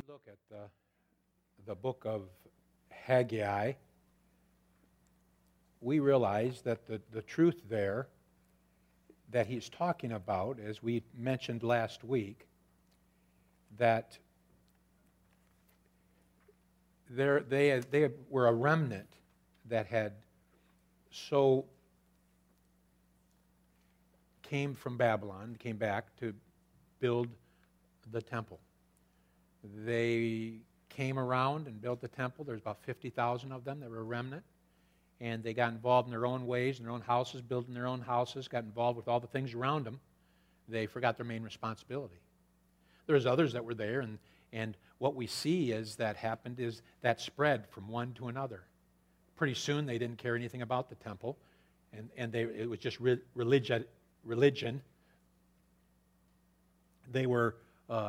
look at the book of Haggai, we realize that the truth there that he's talking about, as we mentioned last week, that they were a remnant that had came from Babylon, came back to build the temple. They came around and built the temple. There's about 50,000 of them that were a remnant. And they got involved in their own ways, in their own houses, building their own houses, got involved with all the things around them. They forgot their main responsibility. There's others that were there, and what we see is that happened is that spread from one to another. Pretty soon they didn't care anything about the temple, and it was just religion. They were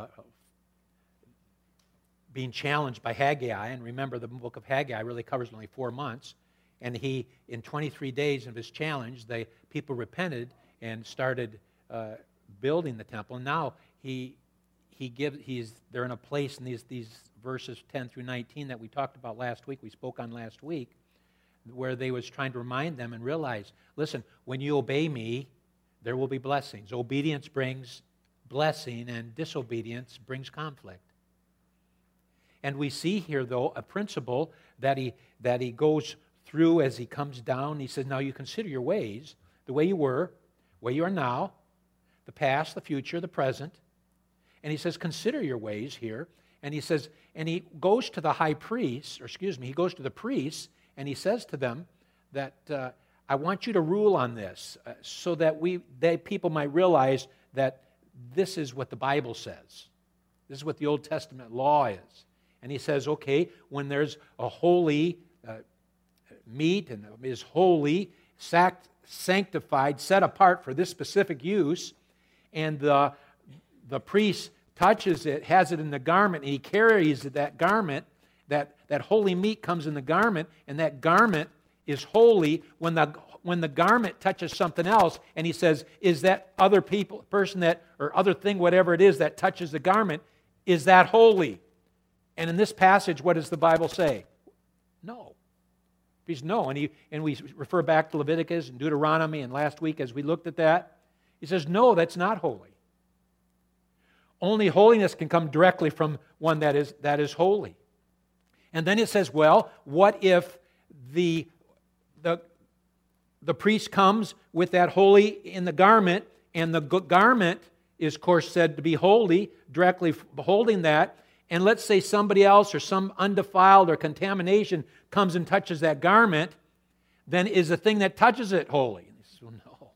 being challenged by Haggai, and remember the book of Haggai really covers only 4 months, and in 23 days of his challenge, people repented and started building the temple. And now they're in a place in these verses 10 through 19 that we talked about last week, we spoke on last week, where they was trying to remind them and realize, listen, when you obey me, there will be blessings. Obedience brings blessing, and disobedience brings conflict. And we see here, though, a principle that he goes through as he comes down. He says, now you consider your ways, the way you were, where you are now, the past, the future, the present. And he says, consider your ways here. And he says, and he goes to the high priest, he goes to the priests, and he says to them that I want you to rule on this so that people might realize that this is what the Bible says. This is what the Old Testament law is. And he says, okay, when there's a holy meat and is holy, sanctified, set apart for this specific use, and the priest touches it, has it in the garment, and he carries that garment, that holy meat comes in the garment, and that garment is holy. When the garment touches something else, and he says, is that other person or other thing, whatever it is that touches the garment, is that holy? And in this passage, what does the Bible say? No. He's no. And we refer back to Leviticus and Deuteronomy, and last week as we looked at that, he says, no, that's not holy. Only holiness can come directly from one that is holy. And then it says, well, what if the priest comes with that holy in the garment, and the garment is, of course, said to be holy, directly holding that, and let's say somebody else or some undefiled or contamination comes and touches that garment, then is the thing that touches it holy? And he says, well, no.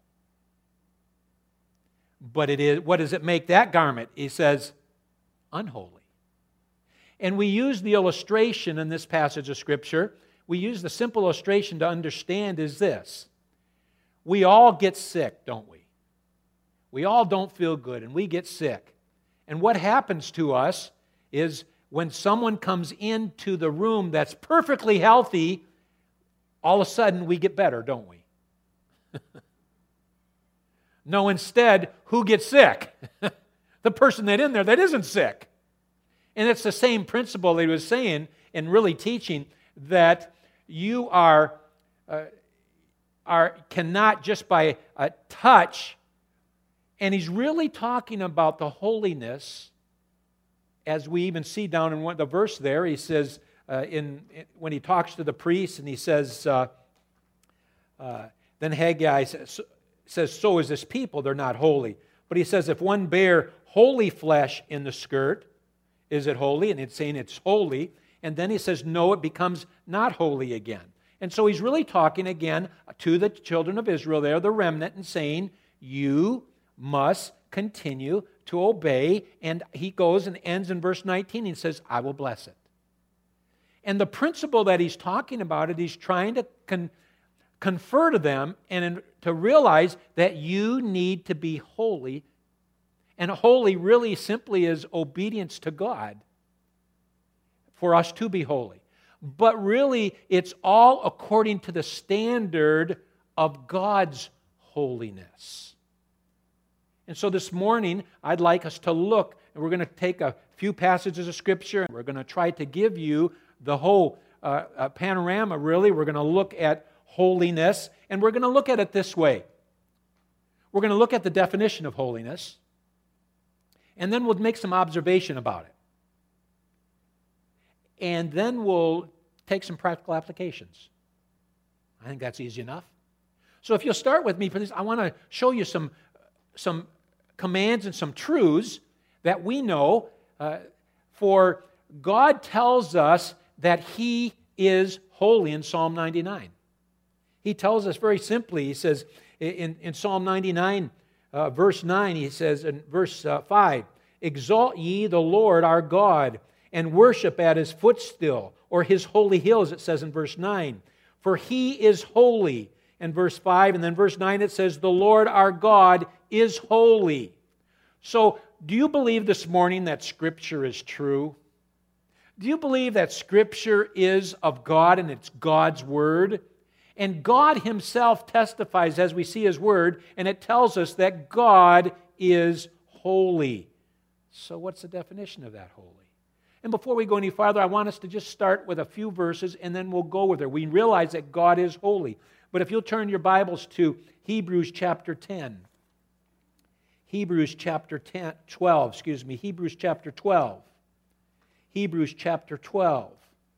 But it is. What does it make that garment? He says, unholy. And we use the illustration in this passage of Scripture. We use the simple illustration to understand is this. We all get sick, don't we? We all don't feel good, and we get sick. And what happens to us is when someone comes into the room that's perfectly healthy, all of a sudden we get better, don't we? No, instead, who gets sick? The person that's in there that isn't sick. And it's the same principle that he was saying and really teaching, that you cannot just by a touch, and he's really talking about the holiness. As we even see down in the verse there, he says, when he talks to the priests, and he says, then Haggai says, so is this people, they're not holy. But he says, if one bear holy flesh in the skirt, is it holy? And it's saying it's holy. And then he says, no, it becomes not holy again. And so he's really talking again to the children of Israel there, the remnant, and saying, you must continue to obey. And he goes and ends in verse 19 and says, I will bless it. And the principle that he's talking about, he's trying to confer to them and to realize that you need to be holy. And holy really simply is obedience to God for us to be holy. But really, it's all according to the standard of God's holiness. And so this morning, I'd like us to look, and we're going to take a few passages of Scripture. We're going to try to give you the whole panorama, really. We're going to look at holiness, and we're going to look at it this way. We're going to look at the definition of holiness, and then we'll make some observation about it. And then we'll take some practical applications. I think that's easy enough. So if you'll start with me for this, I want to show you some commands and some truths that we know. For God tells us that He is holy in Psalm 99. He tells us very simply, He says in Psalm 99, verse 9, He says in verse 5, "Exalt ye the Lord our God, and worship at His footstool," or His holy hill, as it says in verse 9. "For He is holy," in verse 5. And then verse 9 it says, "The Lord our God is holy." So, do you believe this morning that Scripture is true? Do you believe that Scripture is of God and it's God's Word? And God Himself testifies as we see His Word, and it tells us that God is holy. So what's the definition of that holy? And before we go any farther, I want us to just start with a few verses, and then we'll go with it. We realize that God is holy. But if you'll turn your Bibles to Hebrews chapter 10. Hebrews chapter 12. Hebrews chapter 12. Hebrews chapter 12.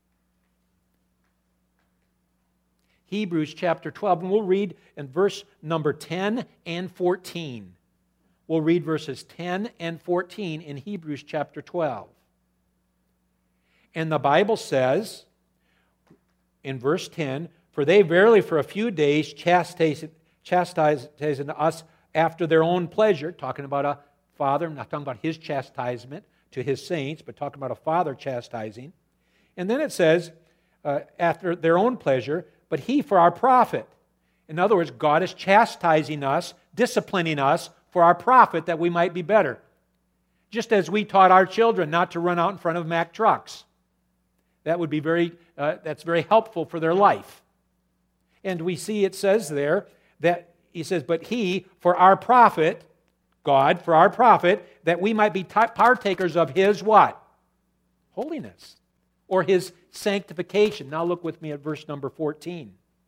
Hebrews chapter 12. And we'll read in verse number 10 and 14. We'll read verses 10 and 14 in Hebrews chapter 12. And the Bible says, in verse 10, "For they verily for a few days chastised us after their own pleasure," talking about a father, not talking about His chastisement to His saints, but talking about a father chastising. And then it says, after their own pleasure, "But He for our profit." In other words, God is chastising us, disciplining us for our profit, that we might be better. Just as we taught our children not to run out in front of Mack trucks. That would be that's very helpful for their life. And we see it says there that He says, "But He for our profit," God for our profit, "that we might be partakers of His" what? Holiness. Or His sanctification. Now look with me at verse number 14.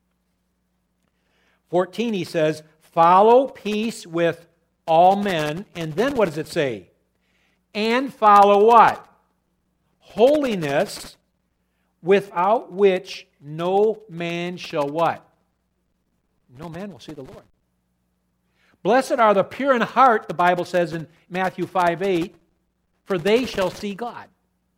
14 He says, "Follow peace with all men." And then what does it say? "And follow" what? "Holiness, without which no man shall" what? No man will see the Lord. "Blessed are the pure in heart," the Bible says in Matthew 5:8, "for they shall see God."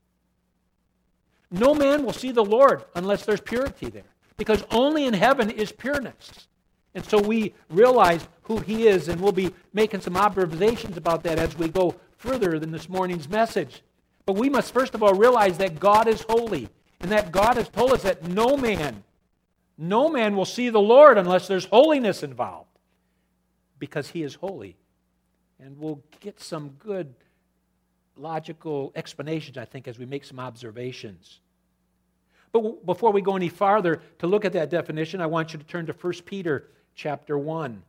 No man will see the Lord unless there's purity there, because only in heaven is pureness. And so we realize who He is, and we'll be making some observations about that as we go further in this morning's message. But we must first of all realize that God is holy, and that God has told us that no man will see the Lord unless there's holiness involved, because He is holy. And we'll get some good logical explanations, I think, as we make some observations. But before we go any farther to look at that definition, I want you to turn to 1 Peter chapter 1.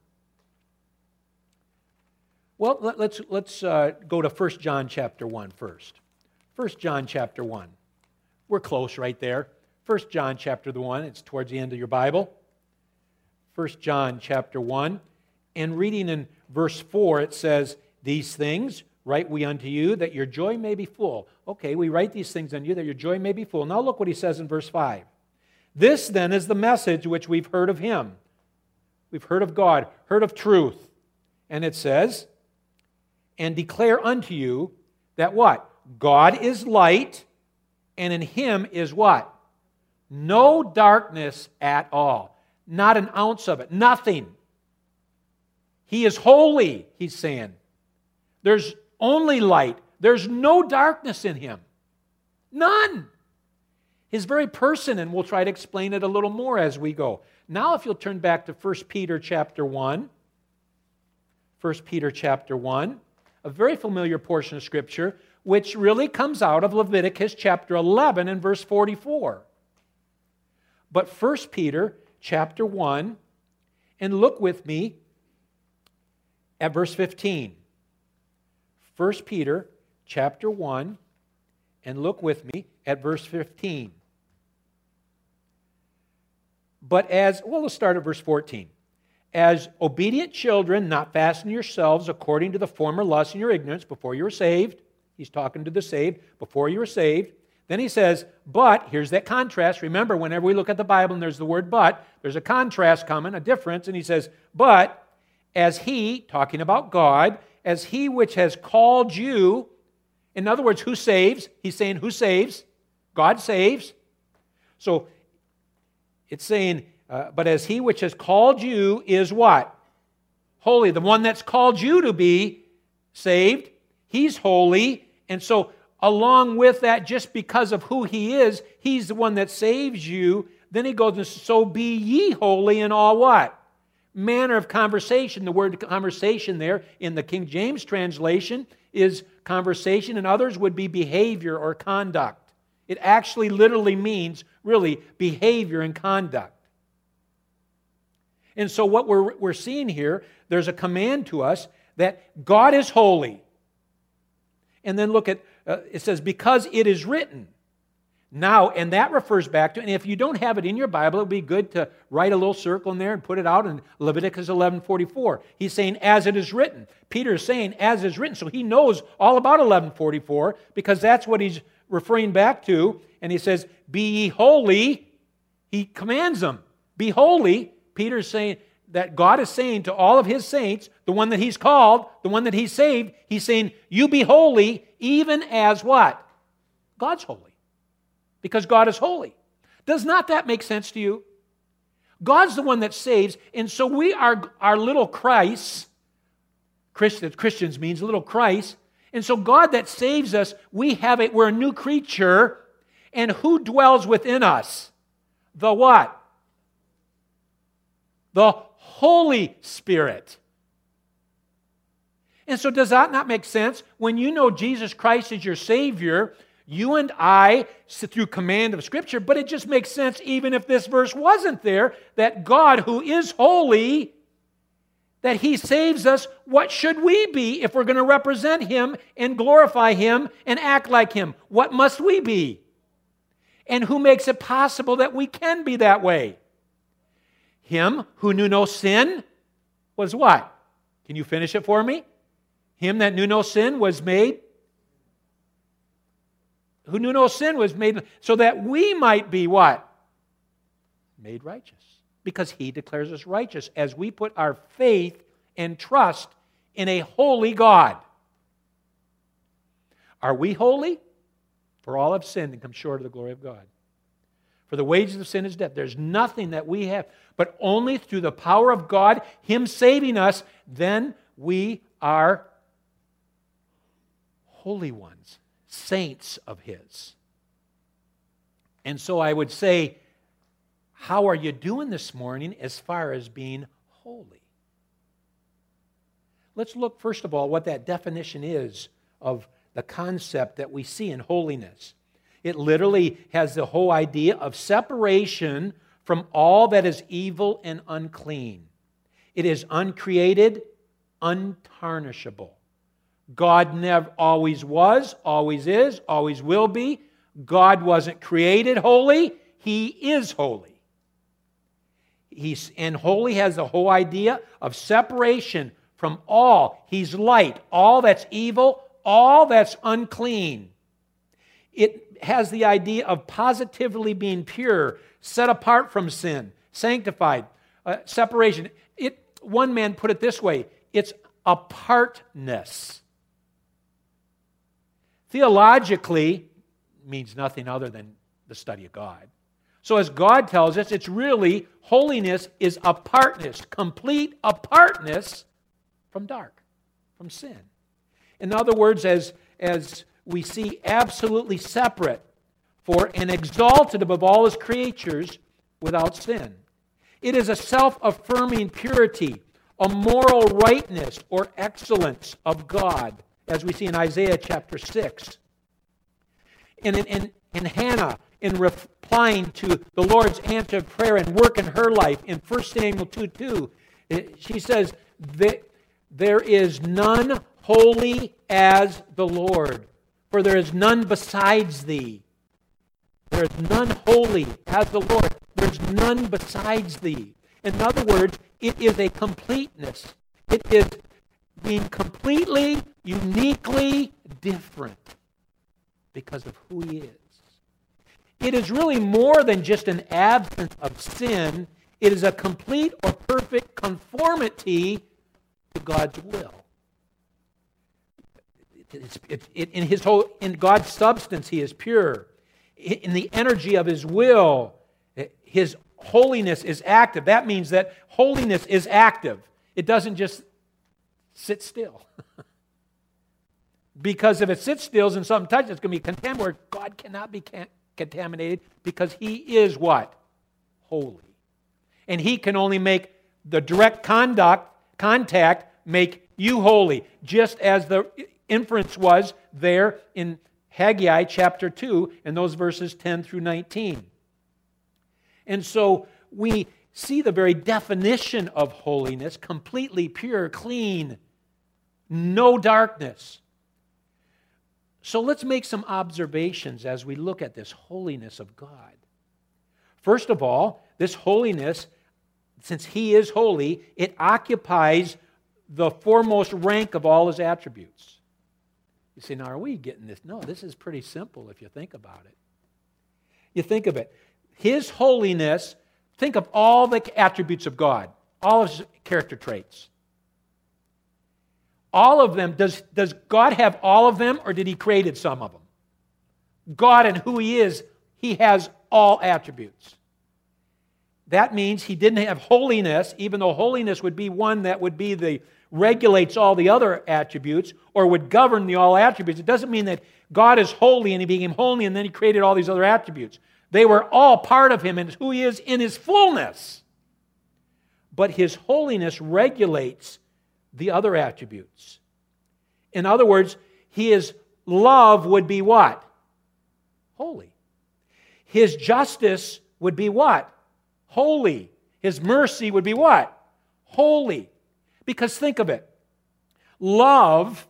Well, let's go to 1 John chapter 1 first. 1 John chapter 1. We're close right there. 1 John chapter 1, it's towards the end of your Bible. 1 John chapter 1. And reading in verse 4, it says, "These things write we unto you, that your joy may be full." Okay, we write these things unto you, that your joy may be full. Now look what he says in verse 5. "This then is the message which we've heard of Him." We've heard of God, heard of truth. And it says, "And declare unto you that" what? "God is light, and in Him is" what? "No darkness at all." Not an ounce of it. Nothing. He is holy, he's saying. There's only light. There's no darkness in Him. None. His very person, and we'll try to explain it a little more as we go. Now if you'll turn back to 1 Peter chapter 1. 1 Peter chapter 1. A very familiar portion of Scripture, which really comes out of Leviticus chapter 11 and verse 44. But 1 Peter chapter 1, and look with me at verse 15. 1 Peter chapter 1 And look with me at verse 15. Let's start at verse 14. As obedient children, not fasten yourselves according to the former lust in your ignorance before you were saved. He's talking to the saved, before you were saved. Then he says, but, here's that contrast. Remember, whenever we look at the Bible and there's the word but, there's a contrast coming, a difference. And he says, but, as he, talking about God, as he which has called you, in other words, who saves? He's saying, who saves? God saves. So, it's saying, but as he which has called you is what? Holy. The one that's called you to be saved, he's holy. And so, along with that, just because of who he is, he's the one that saves you. Then he goes, so be ye holy in all what? Manner of conversation. The word conversation there in the King James translation is conversation, and others would be behavior or conduct. It actually literally means, really, behavior and conduct. And so what we're seeing here, there's a command to us that God is holy. And then look at, it says, because it is written. Now, and that refers back to, and if you don't have it in your Bible, it would be good to write a little circle in there and put it out in Leviticus 11:44. He's saying, as it is written. Peter is saying, as is written. So he knows all about 11:44 because that's what he's referring back to. And he says, be ye holy. He commands them, be holy. Peter's saying that God is saying to all of his saints, the one that he's called, the one that he's saved, he's saying, you be holy even as what? God's holy. Because God is holy. Does not that make sense to you? God's the one that saves, and so we are our little Christ. Christians means little Christ. And so God that saves us, we're a new creature, and who dwells within us? The what? The Holy Spirit. And so does that not make sense? When you know Jesus Christ is your Savior, you and I, through command of Scripture, but it just makes sense even if this verse wasn't there, that God, who is holy, that He saves us. What should we be if we're going to represent Him and glorify Him and act like Him? What must we be? And who makes it possible that we can be that way? Him who knew no sin was what? Can you finish it for me? Him that knew no sin was made. Who knew no sin was made so that we might be what? Made righteous. Because He declares us righteous as we put our faith and trust in a holy God. Are we holy? For all have sinned and come short of the glory of God. For the wages of sin is death. There's nothing that we have, but only through the power of God, Him saving us, then we are holy ones, saints of His. And so I would say, how are you doing this morning as far as being holy? Let's look first of all what that definition is of the concept that we see in holiness. It literally has the whole idea of separation from all that is evil and unclean. It is uncreated, untarnishable. God never always was, always is, always will be. God wasn't created holy. He is holy. And holy has the whole idea of separation from all. He's light. All that's evil, all that's unclean. It has the idea of positively being pure, set apart from sin, sanctified, separation. One man put it this way, it's apartness. Theologically, means nothing other than the study of God. So as God tells us, it's really, holiness is apartness, complete apartness from dark, from sin. In other words, as we see absolutely separate for and exalted above all His creatures without sin. It is a self-affirming purity, a moral rightness or excellence of God, as we see in Isaiah chapter 6. And in Hannah, in replying to the Lord's answer of prayer and work in her life, in 1 Samuel 2:2, she says, there is none holy as the Lord, For there is none besides thee. There is none holy as the Lord. There is none besides thee. In other words, it is a completeness. It is being completely, uniquely different because of who He is. It is really more than just an absence of sin. It is a complete or perfect conformity to God's will. In God's substance, He is pure. In the energy of His will, His holiness is active. That means that holiness is active. It doesn't just sit still. Because if it sits still and something touches, it's going to be contaminated. God cannot be contaminated because He is what? Holy. And He can only make the direct contact make you holy, just as the inference was there in Haggai chapter 2 and those verses 10 through 19. And so we see the very definition of holiness, completely pure, clean, no darkness. So let's make some observations as we look at this holiness of God. First of all, this holiness, since He is holy, it occupies the foremost rank of all His attributes. You say, now are we getting this? No, this is pretty simple if you think about it. You think of it. His holiness, think of all the attributes of God, all of His character traits. All of them, does God have all of them, or did He created some of them? God and who He is, He has all attributes. That means He didn't have holiness, even though holiness would be one that would be the regulates all the other attributes or would govern the all attributes. It doesn't mean that God is holy and He became holy and then He created all these other attributes. They were all part of Him and who He is in His fullness. But His holiness regulates the other attributes. In other words, His love would be what? Holy. His justice would be what? Holy. His mercy would be what? Holy. Because think of it. Love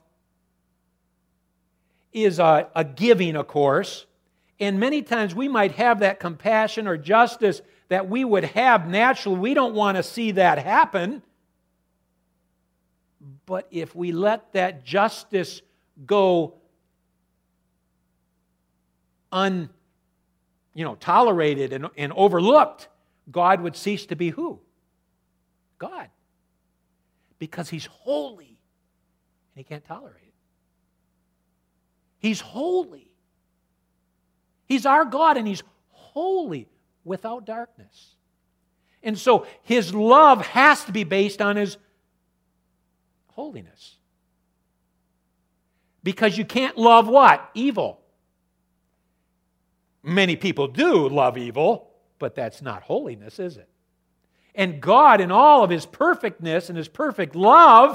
is a giving, of course. And many times we might have that compassion or justice that we would have naturally. We don't want to see that happen. But if we let that justice go tolerated and overlooked, God would cease to be who? God. Because He's holy and He can't tolerate it. He's holy. He's our God and He's holy without darkness. And so His love has to be based on His holiness. Because you can't love what? Evil. Many people do love evil, but that's not holiness, is it? And God, in all of His perfectness and His perfect love,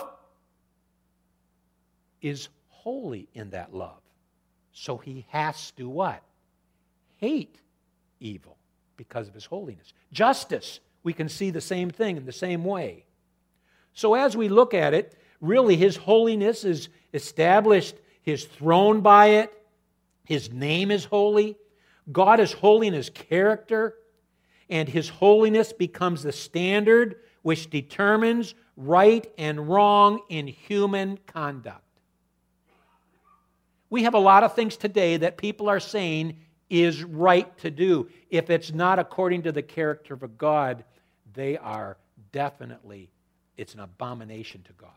is holy in that love. So He has to what? Hate evil because of His holiness. Justice, we can see the same thing in the same way. So as we look at it, really His holiness is established, His throne by it, His name is holy, God is holy in His character, and His holiness becomes the standard which determines right and wrong in human conduct. We have a lot of things today that people are saying is right to do. If it's not according to the character of a God, they are definitely, it's an abomination to God.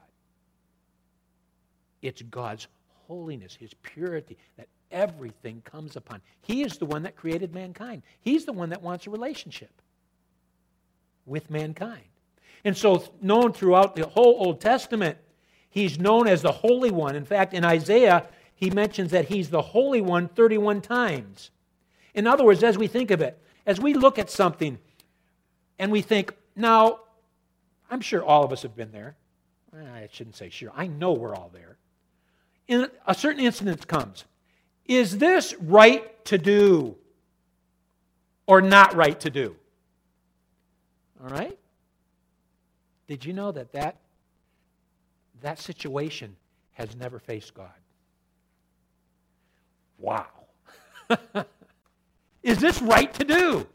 It's God's holiness, His purity, that everything comes upon. He is the one that created mankind. He's the one that wants a relationship with mankind. And so, known throughout the whole Old Testament, He's known as the Holy One. In fact, in Isaiah, he mentions that He's the Holy One 31 times. In other words, as we think of it, as we look at something and we think, now, I'm sure all of us have been there. I shouldn't say sure. I know we're all there. In a certain incident comes. Is this right to do or not right to do? All right? Did you know that situation has never faced God? Wow. Is this right to do?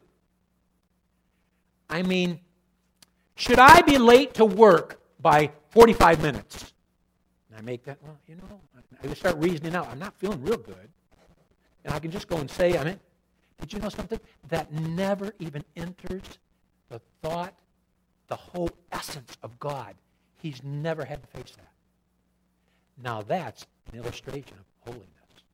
I mean, should I be late to work by 45 minutes? And I make that, well, I just start reasoning out. I'm not feeling real good. And I can just go and say, did you know something? That never even enters the thought, the whole essence of God. He's never had to face that. Now that's an illustration of holiness.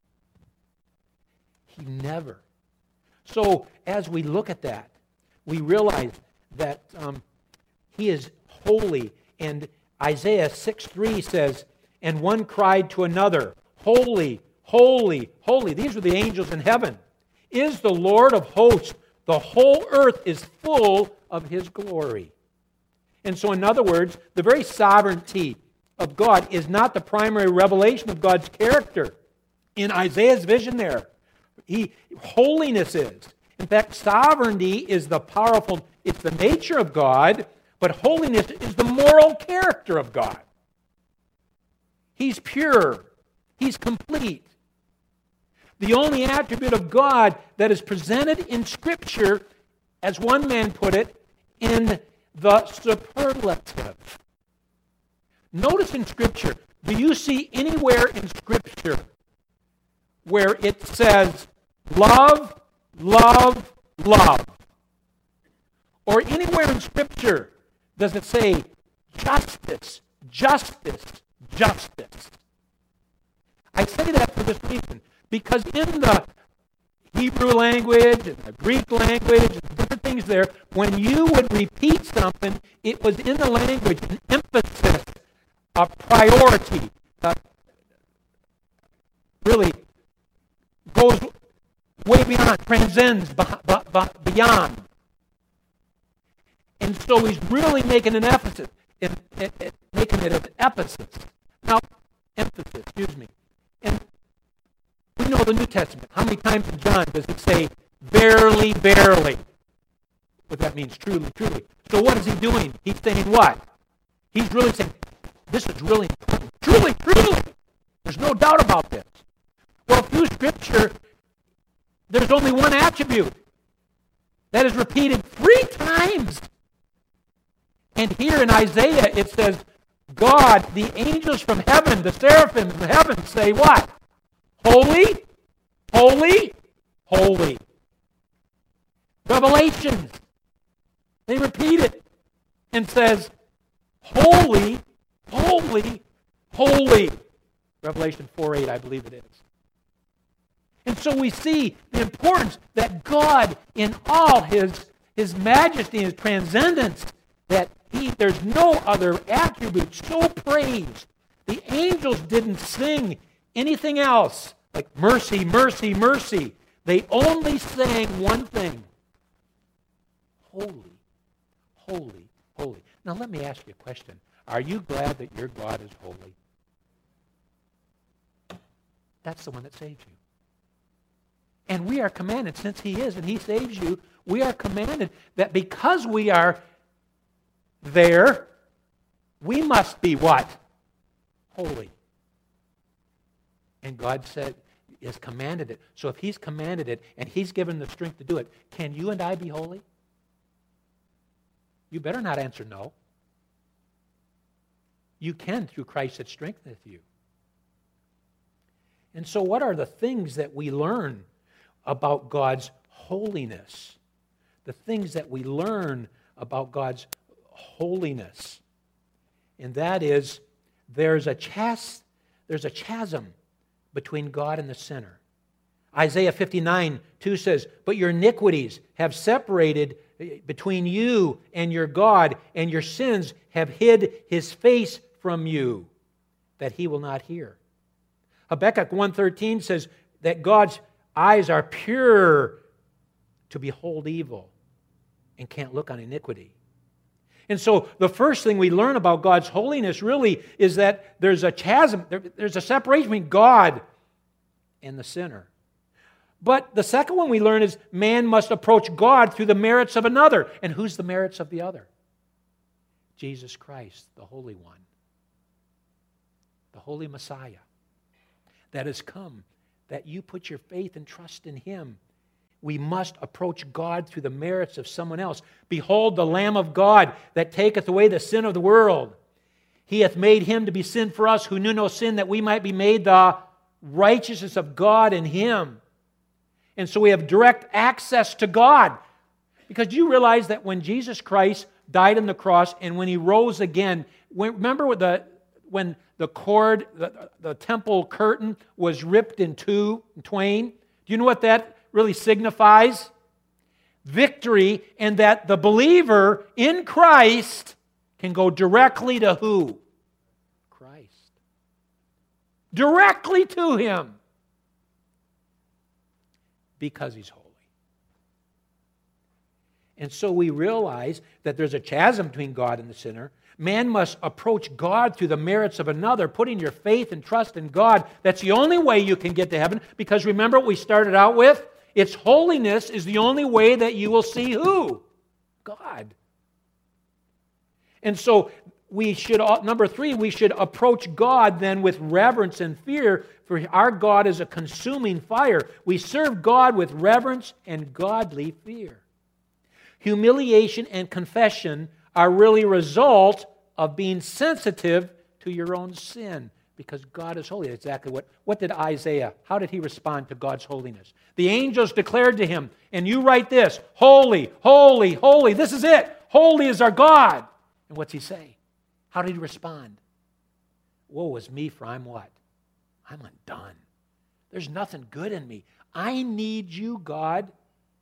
He never. So as we look at that, we realize that He is holy. And Isaiah 6:3 says, and one cried to another, holy, holy, holy. These are the angels in heaven. Is the Lord of hosts. The whole earth is full of His glory. And so in other words, the very sovereignty of God is not the primary revelation of God's character. In Isaiah's vision there, holiness is. In fact, sovereignty is it's the nature of God, but holiness is the moral character of God. He's pure. He's complete. The only attribute of God that is presented in Scripture, as one man put it, in the superlative. Notice in Scripture, do you see anywhere in Scripture where it says love, love, love? Or anywhere in Scripture does it say justice, justice, justice? I say that for this reason, because in the Hebrew language and the Greek language and different things there, when you would repeat something, it was in the language an emphasis, a priority, really goes way beyond, transcends beyond. And so he's really making an emphasis, making it an emphasis. Now, emphasis, excuse me. And we know the New Testament. How many times in John does it say, verily, verily? What that means, truly, truly. So what is he doing? He's saying what? He's really saying, this is really important. Truly, truly. There's no doubt about this. Well, through Scripture, there's only one attribute that is repeated 3 times. And here in Isaiah, it says, God, the angels from heaven, the seraphim from heaven say what? Holy, holy, holy. Revelations, they repeat it and says, holy, holy, holy. Revelation 4:8, I believe it is. And so we see the importance that God, in all His majesty and His transcendence, that there's no other attribute so praised. The angels didn't sing anything else like mercy, mercy, mercy. They only sang one thing. Holy, holy, holy. Now let me ask you a question. Are you glad that your God is holy? That's the one that saves you. And we are commanded, since He is and He saves you, we are commanded that because we are there, we must be what? Holy. And God has commanded it. So if He's commanded it and He's given the strength to do it, can you and I be holy? You better not answer no. You can through Christ that strengtheneth you. And so what are the things that we learn about God's holiness? The things that we learn about God's holiness. And that is, there's a chasm between God and the sinner. Isaiah 59:2 says, but your iniquities have separated between you and your God, and your sins have hid His face from you, that He will not hear. Habakkuk 1:13 says that God's eyes are pure to behold evil and can't look on iniquity. And so the first thing we learn about God's holiness really is that there's a chasm, there's a separation between God and the sinner. But the second one we learn is man must approach God through the merits of another. And who's the merits of the other? Jesus Christ, the Holy One. The Holy Messiah that has come that you put your faith and trust in Him. We must approach God through the merits of someone else. Behold, the Lamb of God that taketh away the sin of the world. He hath made Him to be sin for us who knew no sin, that we might be made the righteousness of God in Him. And so we have direct access to God. Because do you realize that when Jesus Christ died on the cross and when He rose again, remember when the cord, the temple curtain was ripped in twain? Do you know what that really signifies? Victory, and that the believer in Christ can go directly to who? Christ. Directly to Him. Because He's holy. And so we realize that there's a chasm between God and the sinner. Man must approach God through the merits of another, putting your faith and trust in God. That's the only way you can get to heaven, because remember what we started out with? Its holiness is the only way that you will see who? God. And so we should, number 3, we should approach God then with reverence and fear, for our God is a consuming fire. We serve God with reverence and godly fear. Humiliation and confession are really a result of being sensitive to your own sin, because God is holy. Exactly what did Isaiah, how did he respond to God's holiness? The angels declared to him, and you write this, holy, holy, holy, this is it, holy is our God. And what's he say? How did he respond? Woe is me, for I'm what? I'm undone. There's nothing good in me. I need you, God.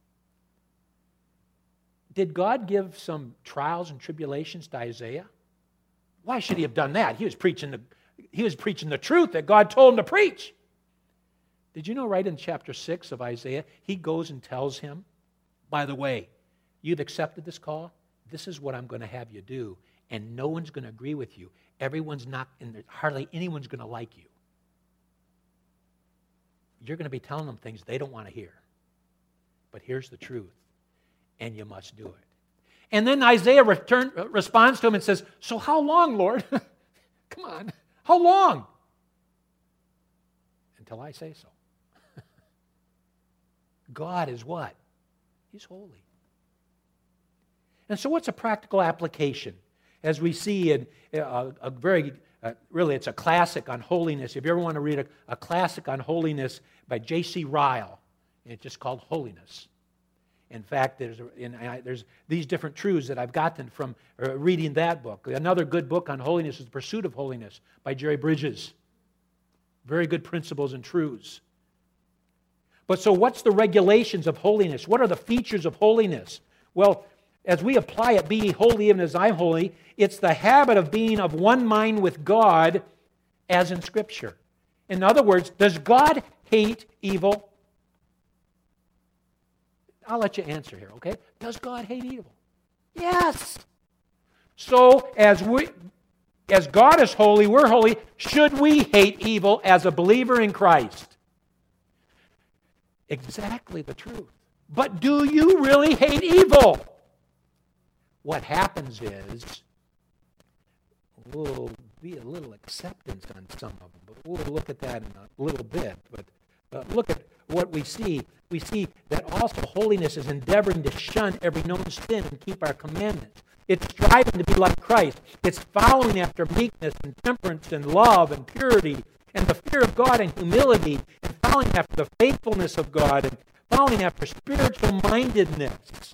Did God give some trials and tribulations to Isaiah? Why should he have done that? He was preaching the truth that God told him to preach. Did you know right in chapter 6 of Isaiah, he goes and tells him, by the way, you've accepted this call? This is what I'm going to have you do, and no one's going to agree with you. Everyone's not, and hardly anyone's going to like you. You're going to be telling them things they don't want to hear. But here's the truth, and you must do it. And then Isaiah responds to him and says, so how long, Lord? Come on, how long? Until I say so. God is what? He's holy. And so what's a practical application? As we see in really it's a classic on holiness. If you ever want to read a classic on holiness by J.C. Ryle, it's just called Holiness. In fact, there's these different truths that I've gotten from reading that book. Another good book on holiness is The Pursuit of Holiness by Jerry Bridges. Very good principles and truths. But so what's the regulations of holiness? What are the features of holiness? Well, as we apply it, be ye holy even as I'm holy, it's the habit of being of one mind with God as in Scripture. In other words, does God hate evil? I'll let you answer here, okay? Does God hate evil? Yes. So as God is holy, we're holy, should we hate evil as a believer in Christ? Exactly the truth. But do you really hate evil? What happens is we'll be a little acceptance on some of them, but we'll look at that in a little bit. But look at what we see. We see that also holiness is endeavoring to shun every known sin and keep our commandments. It's striving to be like Christ. It's following after meekness and temperance and love and purity and the fear of God and humility, and following after the faithfulness of God and following after spiritual mindedness.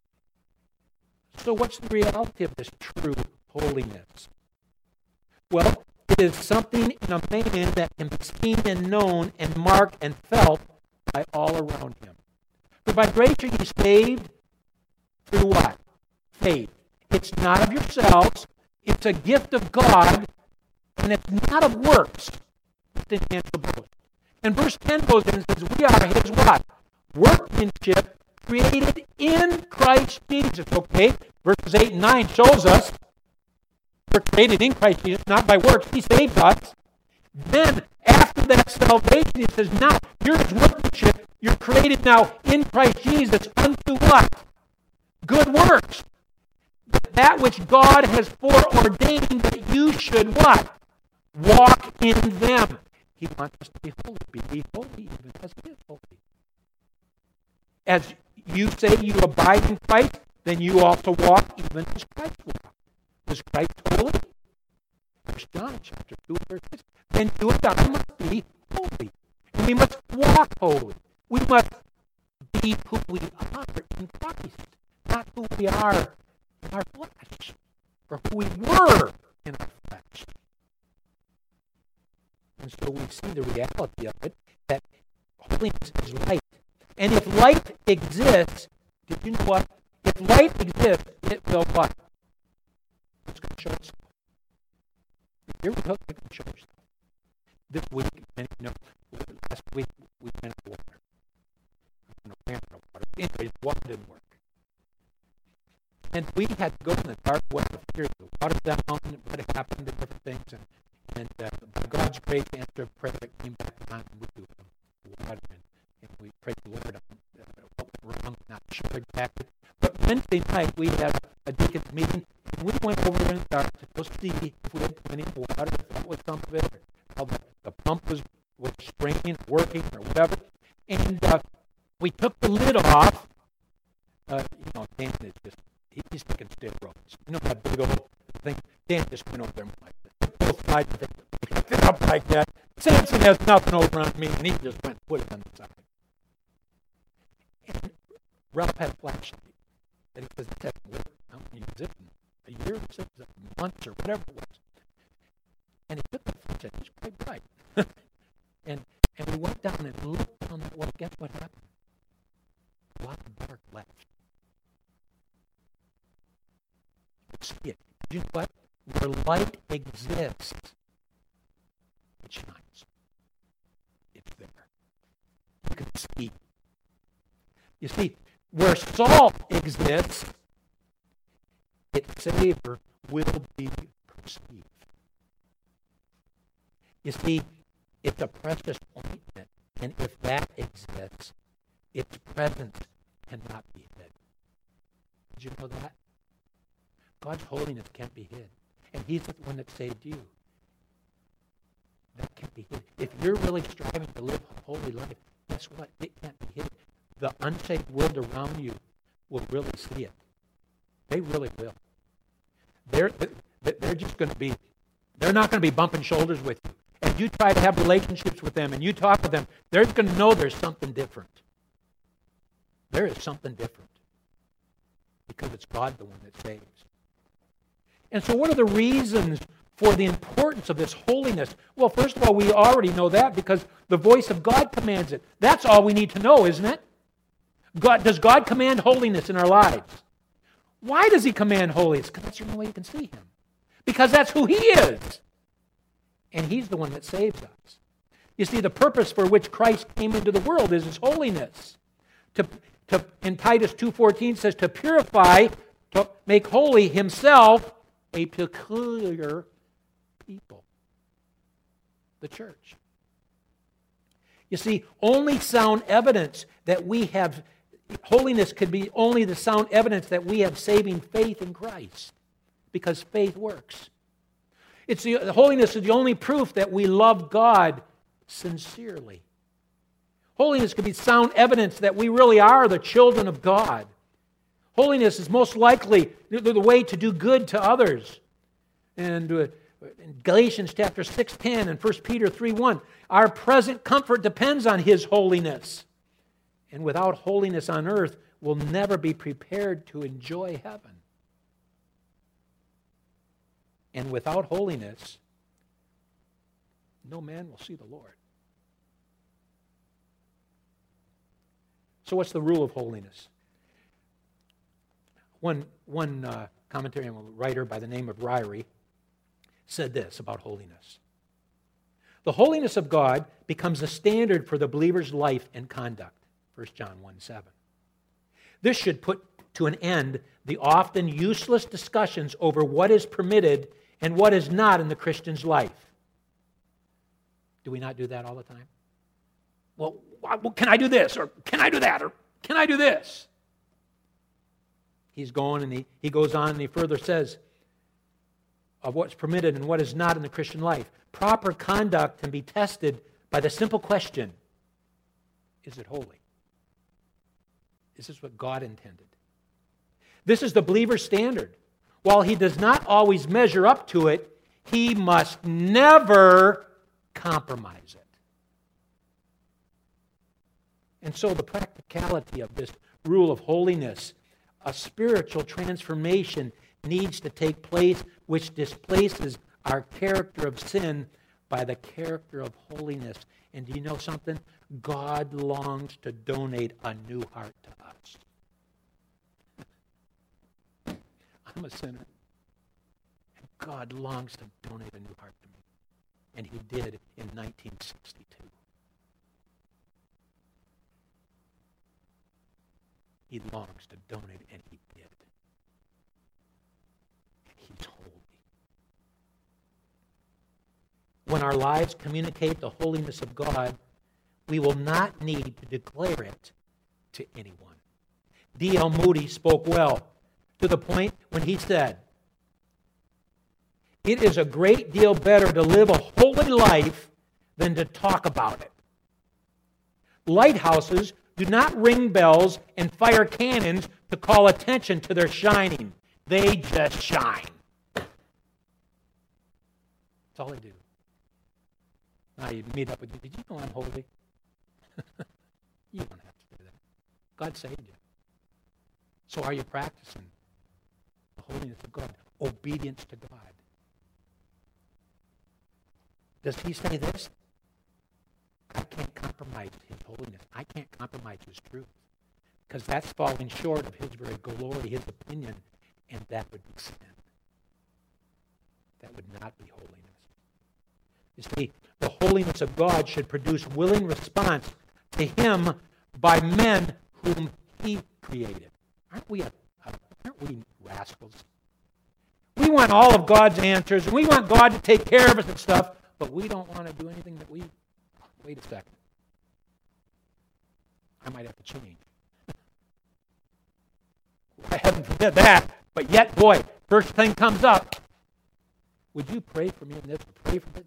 So what's the reality of this true holiness? Well, it is something in a man that can be seen and known and marked and felt by all around him. For by grace are ye saved through what? Faith. It's not of yourselves. It's a gift of God, and it's not of works. It's in boast. And verse 10 goes in and says, we are His what? Workmanship created in Christ Jesus. Okay, verses 8 and 9 shows us we're created in Christ Jesus, not by works. He saved us. Then, after that salvation, He says, now, you're His workmanship. You're created now in Christ Jesus unto what? Good works. That which God has foreordained that you should what? Walk in them. He wants us to be holy. Be holy even as He is holy. As you say you abide in Christ, then you also walk even as Christ walked. Was Christ holy? 1 John chapter 2, verse 6. Then you and I must be holy. And we must walk holy. We must be who we are in Christ, not who we are in our flesh, or who we were in our flesh. And so we see the reality of it, that holiness is light. And if light exists, did you know what? If light exists, it will what? It's going to show itself. Here we go, it's going to show itself. This week, and last week we went to water. Anyway, the water didn't work. And we had to go in the dark way to figure the water down, what happened, and different things. And by God's grace, after prayer, it came back on, and we do water, and we prayed the Lord on what went wrong, not sure exactly. But Wednesday night, we had a deacon's meeting, and we went over in the dark to go see if we had plenty of water, if that was some of it, or how the pump was springing, working, or whatever. And we took the lid off. Dan is just, he's taking steroids. You know that big old thing? Dan just went over there and like both sides of it, picked it up like that. Samson has nothing over on me, and he just went and put it on the side. And Ralph had a flashlight. And he says, it hasn't worked. I don't use it in a year or 6 months or whatever it was. And he took the flashlight. It was quite bright. and we went down and looked on that well. Guess what happened? A lot of dark left. See it. Do you know what? Where light exists, it shines. It's there. You can see. You see, where salt exists, its savor will be perceived. You see, it's a precious ointment, and if that exists, its presence cannot be hid. Did you know that? God's holiness can't be hid. And He's the one that saved you. That can't be hid. If you're really striving to live a holy life, guess what? It can't be hid. The unsaved world around you will really see it. They really will. They're just going to be, they're not going to be bumping shoulders with you. As you try to have relationships with them and you talk with them, they're going to know there's something different. There is something different. Because it's God the one that saves. And so what are the reasons for the importance of this holiness? Well, first of all, we already know that because the voice of God commands it. That's all we need to know, isn't it? Does God command holiness in our lives? Why does He command holiness? Because that's the only way you can see Him. Because that's who He is. And He's the one that saves us. You see, the purpose for which Christ came into the world is His holiness. In Titus 2:14 says, to purify, to make holy Himself a peculiar people. The church. You see, only sound evidence that we have, holiness could be only the sound evidence that we have saving faith in Christ. Because faith works. Holiness is the only proof that we love God sincerely. Holiness could be sound evidence that we really are the children of God. Holiness is most likely the way to do good to others. And in Galatians chapter 6:10 and 1 Peter 3:1, our present comfort depends on His holiness. And without holiness on earth, we'll never be prepared to enjoy heaven. And without holiness, no man will see the Lord. So what's the rule of holiness? One commentary and writer by the name of Ryrie said this about holiness. The holiness of God becomes a standard for the believer's life and conduct. 1 John 1:7. This should put to an end the often useless discussions over what is permitted and what is not in the Christian's life. Do we not do that all the time? Well, can I do this? Or can I do that? Or can I do this? He's going and he goes on and he further says of what's permitted and what is not in the Christian life. Proper conduct can be tested by the simple question, is it holy? Is this what God intended? This is the believer's standard. While he does not always measure up to it, he must never compromise it. And so the practicality of this rule of holiness, a spiritual transformation needs to take place which displaces our character of sin by the character of holiness. And do you know something? God longs to donate a new heart to us. I'm a sinner. And God longs to donate a new heart to me. And he did in 1962. He longs to donate, and he did. He's holy. When our lives communicate the holiness of God, we will not need to declare it to anyone. D.L. Moody spoke well to the point when he said, "It is a great deal better to live a holy life than to talk about it." Lighthouses do not ring bells and fire cannons to call attention to their shining. They just shine. That's all they do. Now you meet up with you. Did you know I'm holy? You don't have to do that. God saved you. So are you practicing the holiness of God? Obedience to God. Does he say this? I can't compromise his holiness. I can't compromise his truth. Because that's falling short of his very glory, his opinion, and that would be sin. That would not be holiness. You see, the holiness of God should produce willing response to him by men whom he created. Aren't we rascals? We want all of God's answers, and we want God to take care of us and stuff, but we don't want to do anything that we... Wait a second. I might have to change. I haven't forbid that, but yet, boy, first thing comes up. Would you pray for me in this? Pray for me.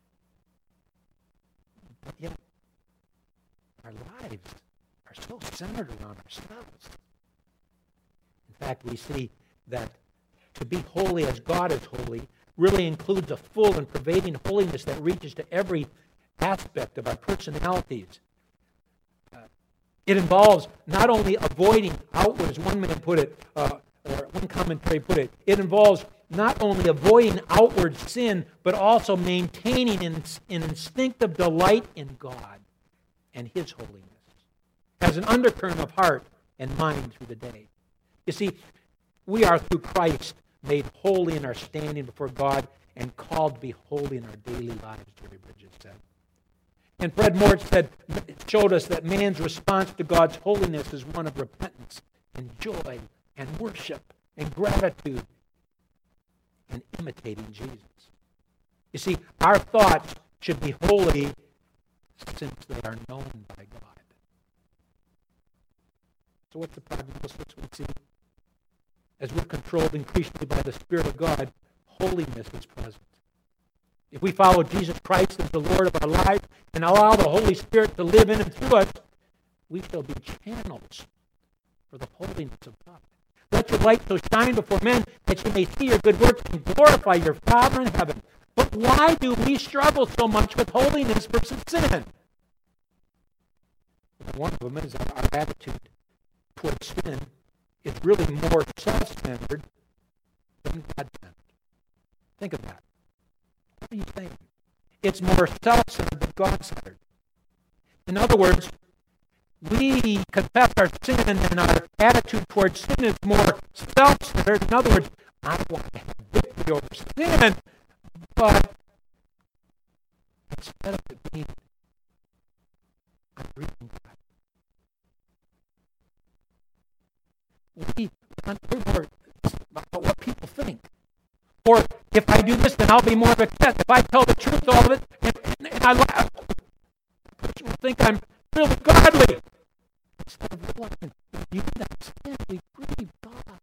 But yet, our lives are so centered around ourselves. In fact, we see that to be holy as God is holy really includes a full and pervading holiness that reaches to every aspect of our personalities. It involves not only avoiding outward, as one man put it, or one commentary put it, it involves not only avoiding outward sin, but also maintaining an instinctive delight in God and his holiness as an undercurrent of heart and mind through the day. You see, we are through Christ made holy in our standing before God and called to be holy in our daily lives, Jerry Bridges said. And Fred Moore showed us that man's response to God's holiness is one of repentance and joy and worship and gratitude and imitating Jesus. You see, our thoughts should be holy since they are known by God. So what's the prognosis we see? As we're controlled increasingly by the Spirit of God, holiness is present. If we follow Jesus Christ as the Lord of our lives and allow the Holy Spirit to live in and through us, we shall be channels for the holiness of God. Let your light so shine before men that you may see your good works and glorify your Father in heaven. But why do we struggle so much with holiness versus sin? One of them is that our attitude towards sin is really more self-centered than God-centered. Think of that. What are you saying? It's more self-centered than God-centered. In other words, we confess our sin and our attitude towards sin is more self-centered. In other words, I want to have victory over sin, but instead of it being, I'm reading God. We're more about what people think. Or if I do this, then I'll be more of a success. If I tell the truth, all of it, and I lie, the person will think I'm really godly. Instead of realizing you that sin, we grieve God.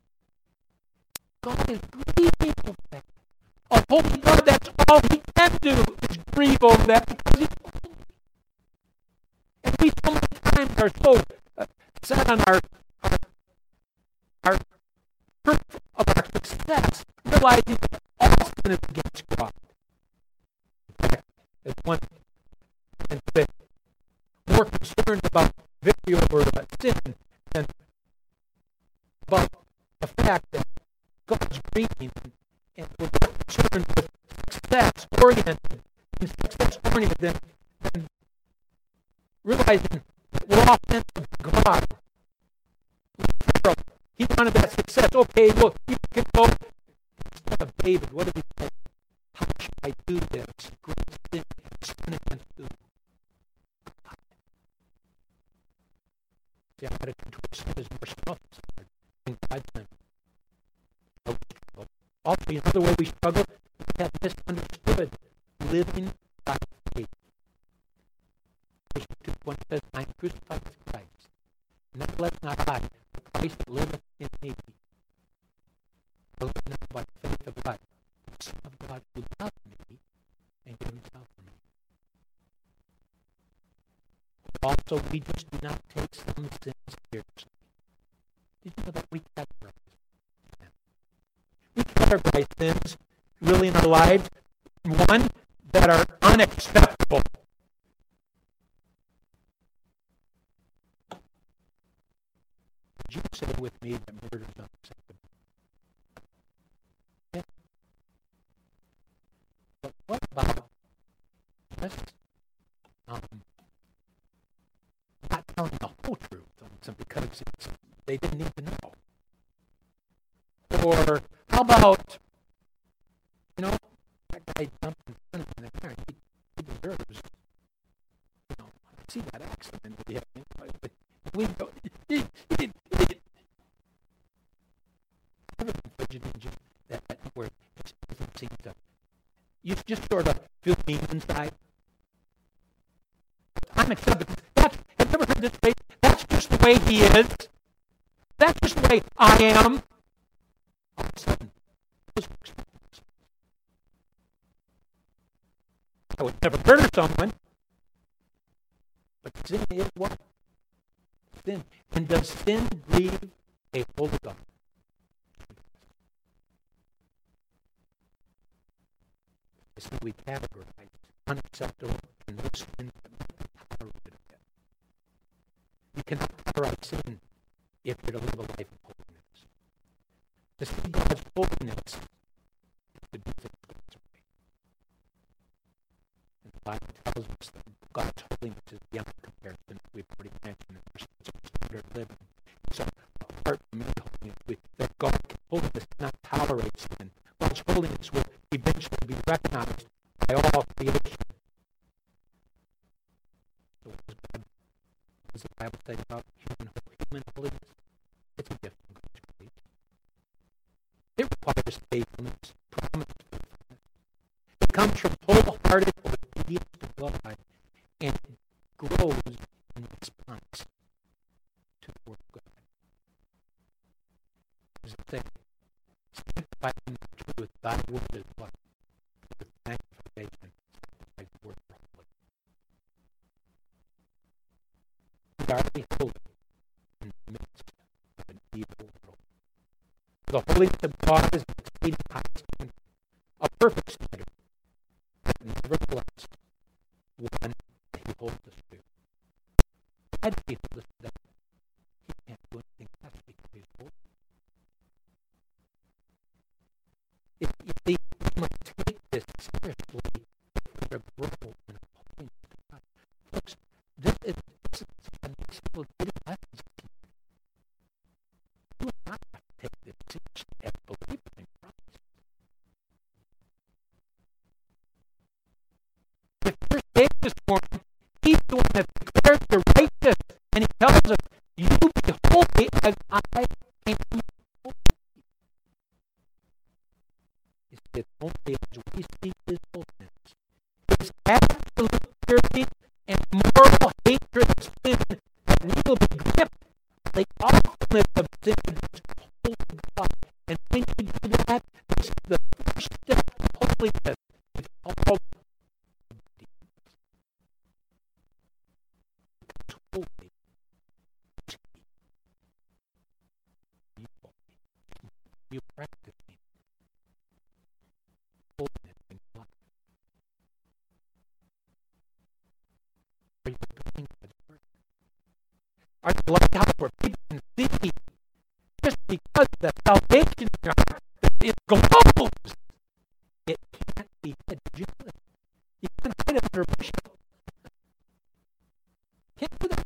God is grieving over that. A holy God, that's all he can do is grieve over that because he's holy. set on our proof of our success, realizing that all sin is against God. In fact, as one can say, more concerned about victory over sin than about the fact that God's grieving, and we're more concerned with success-oriented than realizing that we're all sent to God. He wanted that success. Okay, look, you can go. Instead of David, what did he say? How should I do this? Great sin, sin against who? God. The attitude towards sin is more self-centered than God's sin. Also, another way we struggle, we have misunderstood living by faith. Verse 2:1 says, I am crucified with Christ. Nevertheless, not I, but Christ that liveth in me. I live now by faith of God, the Son of God who loved me and gave himself for me. Also, we just do not take some sins seriously. Did you know that we categorize them? We categorize sins really in our lives, one, that are unacceptable. Would you say with me that murder is unacceptable? Yeah. But what about just not telling the whole truth because they didn't need to know? Or how about, that guy jumped in front of me there, he deserves, I see that accident that he had. But we go, that where it doesn't seem to, you just sort of feel mean inside. I'm accepted. Have you ever heard this phrase? That's just the way he is. That's just the way I am. All of a sudden, I would never murder someone. But sin is what? Sin. And does sin grieve a holy God? The sin we categorize unacceptable and no sin that might be tolerated of it. You cannot tolerate sin if you're to live a life of holiness. To see God's holiness is to do things God's way. And the Bible tells us that God's holiness is beyond comparison, as we've already mentioned in our standard living. So, apart from any holiness, that God's holiness cannot tolerate sin. God's holiness will eventually be recognized by all creation. So, what does the Bible say about human holiness? It's a gift from God's grace. It requires faithfulness, promise faithfulness. It comes from wholehearted obedience to God, and it grows in response to the Word of God. As it says, sanctify them in the truth, thy word is what? The sanctification, thy word for holy. We are the holy in the midst of an evil world. The holiness of God is an exceeding high standard, a perfect standard, but nevertheless, one that he holds us to. Why does he hold us to that? He can't do anything else because he's holy. If we must take this seriously, if we're to grow in holiness to God. Folks, this is a nice little bitty lesson. You and I have to take this seriously as believers in Christ. If you're saved this morning, he's the one that declares you're righteous, and he tells us, you be holy as I am holy. He said, only as we see his holiness, his absolute purity and moral hatred of sin, that we will be gripped by the awfulness of sin against holy God. And when you do that, this is the first step to holiness. It's all obedience. Because holy is he. you practicing holiness in your life? Are you obeying God's word? Are you like out where people can see just because the salvation in your heart is glows? It can't be hid. Did you know that? You can't hide it under a bushel. Can't do that.